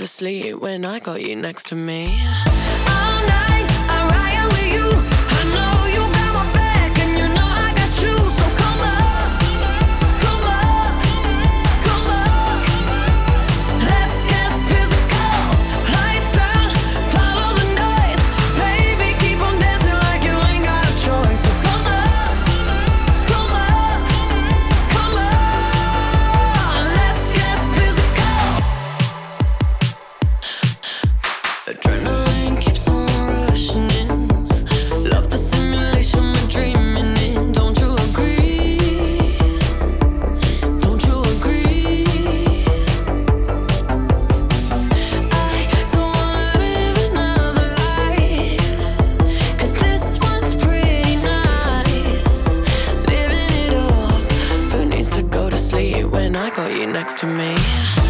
to sleep when I got you next to me. All night I ride with you. I know you got my back and you know I got you. So come up, come up, come up. Let's get physical. Lights out, follow the noise. Baby, keep on dancing like you ain't got a choice. So come up, come up, come on. Let's get physical. Adrenaline keeps on rushing in. Love the simulation we're dreaming in. Don't you agree? Don't you agree? I don't wanna live another life, 'cause this one's pretty nice. Living it up. Who needs to go to sleep when I got you next to me?